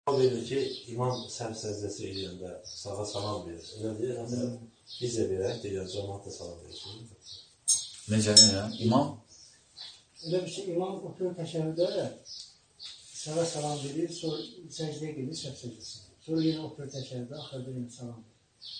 Verir ki, imam səhv səzdəsi eləyəndə sağa salam verir. Elə deyir, hətta biz də verək, deyir, cəmaat da salam verir. Necə, imam? Elə bir ki, imam oturur təşəhhüdə sağa salam verir, sonra səcdəyə gedir, səhv səzdəsi. Sonra yenə oturur təşəhhüdə, axırda yenə salam verir.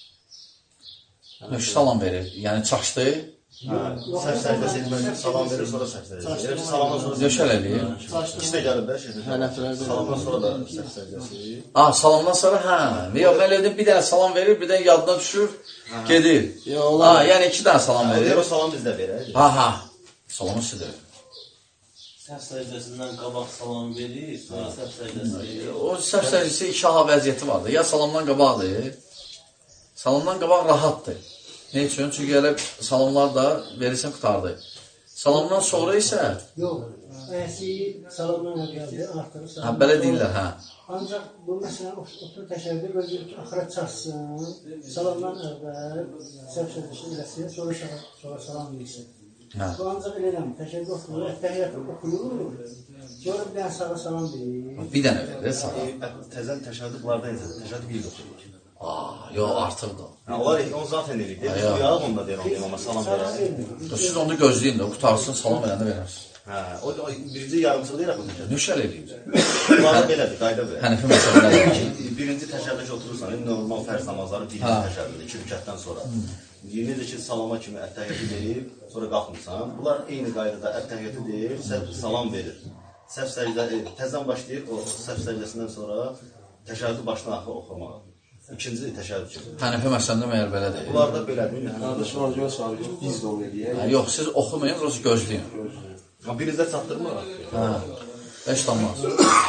Nöş salam verir, yəni çaşdı. Səhv səjdəsi edilməyəcək, salam verir, sonra səhv səjdəsi. Salamdan sonra Nöşəl eləyir. İkisi də gəlib də şeydir. Salamdan sonra da səhv səjdəsi. Salamdan sonra, yox, mən elədim, bir dənə salam verir, bir dənə yadına düşür, gedir. Yəni iki dənə salam verir. O salam bizdə verir. Salamı sidir. Səhv səjdəsindən qabaq salam verir, sonra səhv səjdəsi verir. O səhv səjdəsi iki vəziyyəti vardır. Ya salamdan qabaqdır, salamdan qabaq rahatdır. Ne üçün? Çünki elə salamlar da verirsən qutardı. Salamdan sonra isə... Yox, əyəsi salamdan gəldi, artırı salam. Belə deyirlər, Ancaq bu məsələn, otur təşəhhüdə gözləyir ki, axıra çatsın, salamdan əvvəl səhv səjdəsi eləsin, sonra salam versin. Bu ancaq eləmir, təşəhhüdə oturur, ətəhiyyatı oxuyur, sonra bir dənə sağa salam verir. Bir dənə verir, salam. Təzən təşəhhüdü bunlardan izlədir, təşəhhüdü bir oxuyur. Yox, artıqdır. Onlar onu zaten edir. Biz uyarıq onda deyir, onu imama salam verək. Siz onu gözləyin də, qutarsın, salam verəndə verərsiniz. O birinci yarımçıq deyir, axı təşəhhüd. Nöşəl eləyir. Bunlar belədir, qayda belə. Hənifi məsələlər ki, birinci təşəhhüdə oturursan, normal fərz namazları birinci təşəhhüddə, 2 rükətdən sonra. Necə ki, salama kimi ət-təhiyyatı deyib, sonra qalxmırsan. Bunlar eyni qaydada ət-təhiyyatı deyib, salam verir. Səhv səcdə, təzdən başlayıb, o səhv səcdəsindən sonra təşəhhüdü başdan axı oxumağa. İkinci təşəhhüd kimi. Hənifi məsələndə məyər belədir? Bunlar da belədir. Qardaşım var, göz var, biz də onu eləyək. Yox, siz oxumayın, orası gözləyin. Birinizdə çatdırmır. 5 damlaz.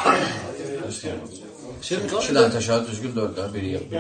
2 dənə təşəhhüd düzgün 4 də, biri yox.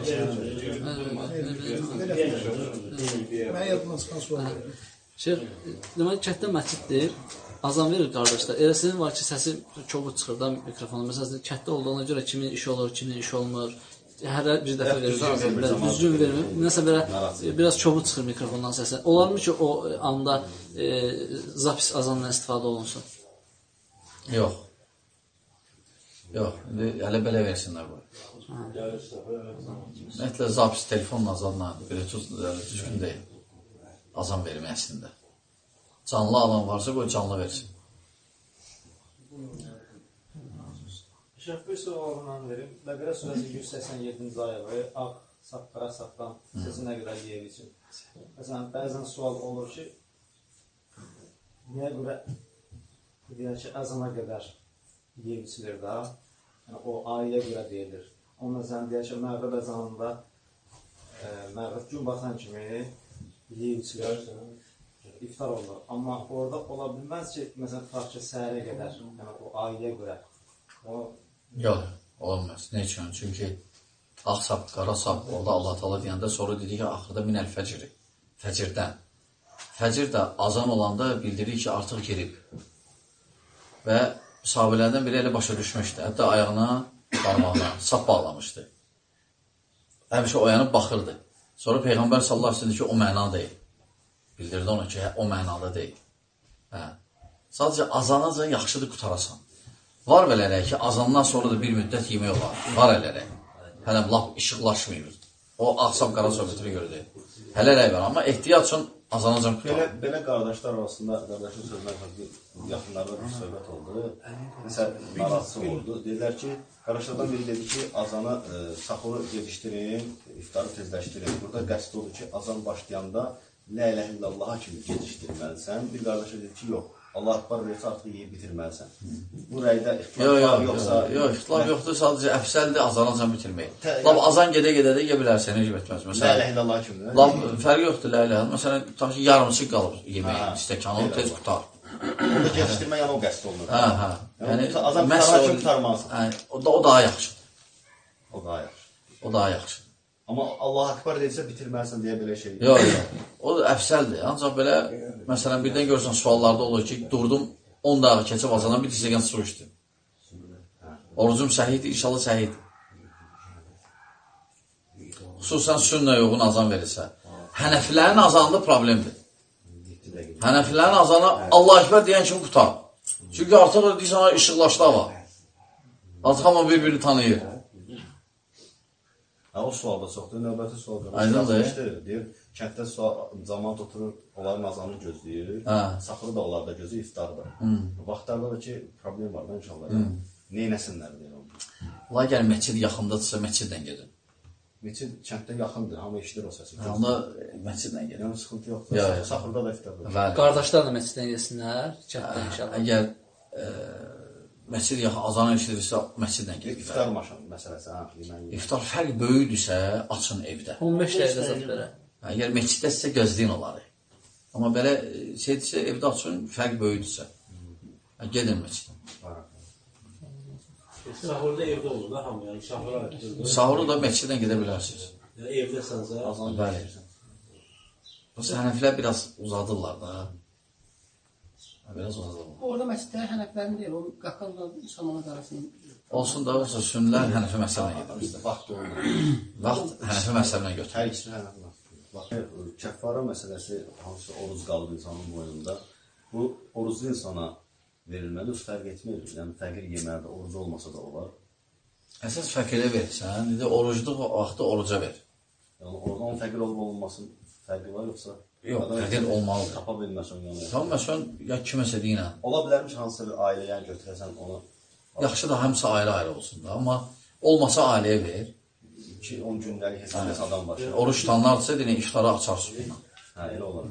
Mən yadımdan çıxan sual verir. Deməli, kətdə məsciddir, azam verir qardaşlar. Elə sizin var ki, səsi kobud çıxır da mikrofonu. Məsələn, kətdə olduğuna görə kimin işi olur, kimin işi olmur. Hər bir dəfə verir, düzgün vermir. Nəsə belə, biraz kobud çıxır mikrofondan səsi. Olarmı ki, o anda zapis azandan istifadə olunsun? Yox. Yox, hələ belə versinlər bu. Ümumiyyətlə, zapis telefonla azanla düzgün deyil. Azan vermək əslində. Canlı alan varsa, qoy canlı versin. Bir sualından verim. Bəqərə surəsi 187-ci ayağı, ağ, saqqara, saqqan səsi nə qədər yeyir üçün. Məsələn, bəzən sual olur ki, niyə görə deyək ki, əzana qədər yeyir içilir da, yəni, o ayəyə görə deyilir. Ondan sən deyək ki, məğrib əzanında, məğrib gün batan kimi yeyir içilir, iftar olur. Amma orada ola bilməz ki, məsələn, tutaq ki, səhərə qədər, yəni o ayəyə görə. Yox, olmaz. Ne üçün? Çünki ağ sap, qara sap, orada Allah Teala deyəndə sonra dedik ki, axırda minəl fəcri, fəcirdən. Fəcir də azan olanda bildirir ki, artıq girib. Və sahabələrdən biri elə başa düşmüşdü. Hətta ayağına, parmağına sap bağlamışdı. Həmişə oyanıb baxırdı. Sonra Peyğəmbər sallallahu aleyhi ve sellem ki, o mənada deyil. Bildirdi ona ki, o mənada deyil. Sadəcə azanaca yaxşıdır qutarasan. Var belərək ki, azandan sonra da bir müddət yemək olar. Var ələrək. Hələ lap işıqlaşmıyor. O axsam qara söhbətini görür. Hələ ələk var. Amma ehtiyat üçün azanacaq tutar. Belə qardaşlar arasında, qardaşın sözünə yaxınlarda bir söhbət oldu. Məsələn, narahatsız oldu. Dedilər ki, qardaşlardan biri dedi ki, azanı saxılı gedişdirin, iftarı tezləşdirin. Burada qəsd olur ki, azan başlayanda la ilahe illallah kimi gedişdirməlisən. Bir qardaşa dedi ki, yox. Allah akbar verirsə artıq yeyib bitirməlisən. Bu rəydə ixtilaf var yoxsa... Yox, ixtilaf yoxdur, sadəcə əfsəldir azanacan bitirmək. Lab azan gedə-gedə də yeyə bilərsən, necə bitməz. La ilahe illallah kimi. Lab fərqi yoxdur, la ilahe. Məsələn, tutaq ki, yarımçı qalır yeməyin, stəkanı, tez qutar. Onda gedişdirmə yəni o qəsd olunur. Yəni, azan qutaran kimi qutarmalısan. O daha yaxşı. O daha yaxşı. O daha yaxşı. Amma Allah akbar deyilsə bitirməlisən deyə belə şey. Yox, yox. O əfsəldir. Ancaq belə, məsələn, birdən görürsən suallarda olur ki, durdum 10 daqiqə keçib azadan bir disəgən su içdim. Orucum səhiddir, inşallah səhiddir. Xüsusən sünnə yoğun azan verirsə. Hənəfilərin azanında problemdir. Hənəfilərin azanı Allah-u Ekber deyən kimi qutar. Çünki artıq deyirsən, işıqlaşdı hava. Azıq amma bir-birini tanıyır. O sualda çoxdur. Növbəti sual Aydındır. deyir, kənddə zaman oturur, onların azanı gözləyir. Saxırı da onlar da gözləyir, iftarı da. Vaxtlarda da ki, problem var da inşallah. Neynəsinlər deyir onu. Ola gəl məscid yaxındadırsa məsciddən gedin. Məscid kənddə yaxındır, hamı eşidir o səsi. Onda məsciddən gedin. Yəni sıxıntı yoxdur. Saxırda da iftarda. Qardaşlar da məsciddən yesinlər, kənddən inşallah. Əgər məscid azanı eşidirsə, məsciddən gedin. İftar məsələsi, İftar fərq böyüdürsə, açın evdə. 15 dəqiqə zat verə. Əgər məsciddəsə gözləyin onları. Amma belə şeydirsə, evdə açın, fərq böyüdürsə. Gedin məsciddən. Sahurda evdə olur da hamı, yəni şahıra ötürdü. Sahuru da məsciddən gedə bilərsiniz. Yəni evdəsənsə, azan bəli. Bu hənəflər biraz uzadırlar da. Biraz uzadırlar. Orada məsciddə hənəflərin deyil, o qaqalla samanat arasında. Olsun da, olsa sünnilər hənəfi məsələmə gedir. Vaxt olur. Vaxt hənəfi məsələmə götürür. Hər ikisi hənəfi. Kəffara məsələsi, hansı oruz qalıb insanın boynunda, bu oruzlu insana verilməli, fərq etmir. Yəni, fəqir yeməlidir, orucu olmasa da olar. Əsas fəqirə verirsən, indi orucluq vaxtı oruca ver. Yəni, oradan fəqir olub olunmasın fərqi var, yoxsa? Yox, fəqir olmalıdır. Tapa bilməsən yəni. Tamam, məsələn, ya kiməsə deyinə. Ola bilərmiş hansısa bir ailəyə götürəsən onu. Yaxşı da həmsə ayrı-ayrı olsun da, amma olmasa ailəyə ver. 2-10 gündəlik hesab adam var. Oruç tutanlarsa, deyinə, iftara açar suyuna. Hə, elə olar.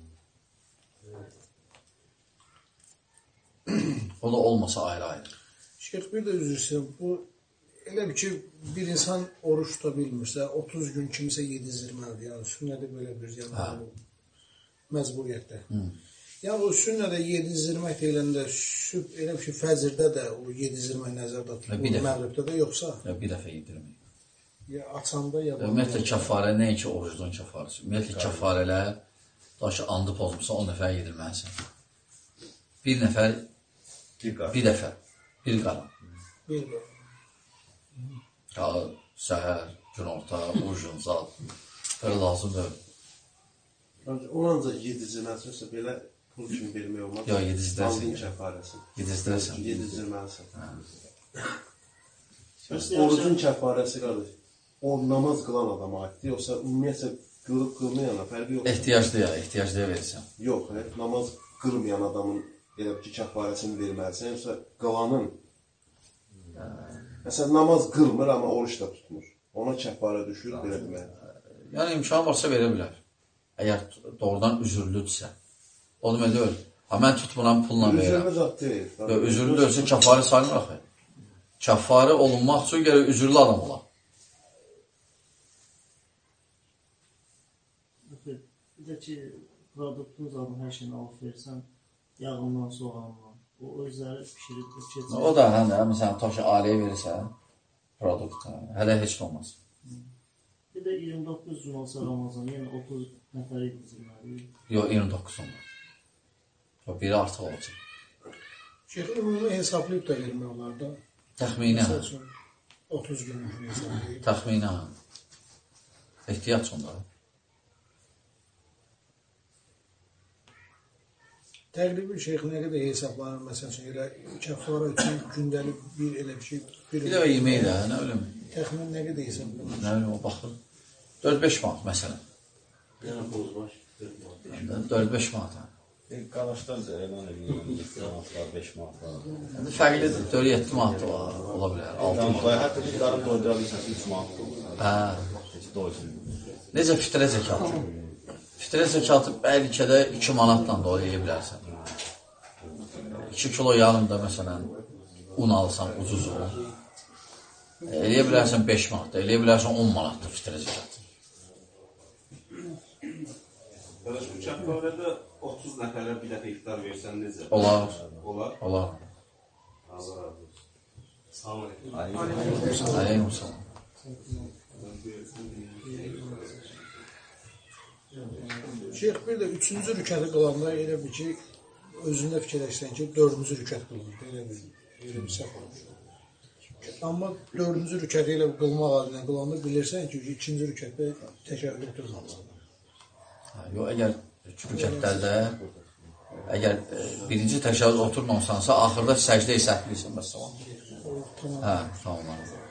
O da olmasa ayrı-ayrı. Şeyh, bir də üzr istəyirəm, bu elə bir ki, bir insan oruç tuta bilmirsə, 30 gün kimisə yedizdirməlidir. Yəni, sünnədə belə bir məcburiyyətdə. Yəni, o sünnədə yedizdirmək deyiləndə, elə bir ki, fəcrdə də o yedizdirmək nəzərdə tutulur, məğribdə də yoxsa? Bir dəfə yedirmək. Ya açanda ya da... Ümumiyyətlə, kəffarə nəinki orucluğun kəffarəsi. Ümumiyyətlə, kəffarələr, daha ki, andı pozmuşsa, 10 nəfər yedirməlisən. Bir nəfər, bir dəfə, bir qalan. Bir qalan. Qalı, səhər, günorta, ucun, zat, belə lazımdır. Onu ancaq yedizdirməlisinsə, belə pul kimi vermək olmaz. Yox, yedizdirəsən. Aldın kəfarəsi. Yedizdirəsən. Yedizdirməlisən. Orucun kəfarəsi, qardaş, o namaz qılan adama aiddir, yoxsa ümumiyyətlə qılmayana fərqi yoxdur. Ehtiyaclıya verirsən. Yox, namaz qılmayan adamın elə ki, kəfarəsini verməlisən, yoxsa qalanın. Məsələn, namaz qılmır, amma oruç da tutmur. Ona kəfarə düşür, belə demək. Yəni, imkan varsa verə bilər. Əgər doğrudan üzürlüdürsə. O demək deyil. Mən tutmuram, pulla verirəm. Üzürlü zat deyil. Üzürlü deyilsə, kəfarə sayılmır axı. Kəfarə olunmaq üçün gərək üzürlü adam olar. Bir də ki, produktun zaten hər şeyini alıb versən, yağından, soğanından, o özləri pişirib, o da, həm də, məsələn, ta ki, ailəyə verirsən, produkt, hələ heç olmaz. Bir də 29 gün olsa Ramazan, yəni 30 nəfər edilməli. Yox, 29 olmaz. Yox, biri artıq olacaq. Şeyh, ümumi hesablayıb da vermək olar da. Təxminə. 30 gün hesablayıb. Təxminə. Ehtiyac onlara. Təqribi şeyh nə qədər hesablanır, məsələn, elə kəffara üçün gündəlik bir elə bir şey... Bir dəvə yemək də, nə bilim. Təxmin nə qədər hesablanır? Nə bilim, o baxır. 4-5 manat, məsələn. Yəni, bozbaş. 4-5 manat. Qardaşlar da elan edirəm, 7 manatlar, 5 manatlar. Fərqlidir, 4-7 manat da ola bilər, 6 manat. Hətta bir qarın doyduğu bilsən, 3 manat olur. Heç doysun. Necə fitrə zəkatı? Fitrə zəkatı bəlkə də 2 manatla da eləyə bilərsən. 2 kilo yarımda, məsələn, un alsan, ucuz un. Eləyə bilərsən 5 manatda, eləyə bilərsən 10 manatda fitrə zəkatı. Qardaş, bu kəffarədə 30 nəfərlə bir dəfə iftar versən necə? Olar. Olar? Olar. Allah razı olsun. Salam aleyküm. Aleyküm salam. Şeyh, bir də 3-cü rükəti qılanda elə bir ki, özündə fikirləşsən ki, 4-cü rükət qılınır. Elə bir səhv olmuş. Amma 4-cü rükəti elə qılmaq adına qılanda bilirsən ki, 2-ci rükətdə təkəbbür durmalısan. Yox, əgər rükətlərdə Əgər birinci təşəhhüd oturmamısansa, axırda səcdə-i səhvlisən, bəs tamam. Hə, tamam.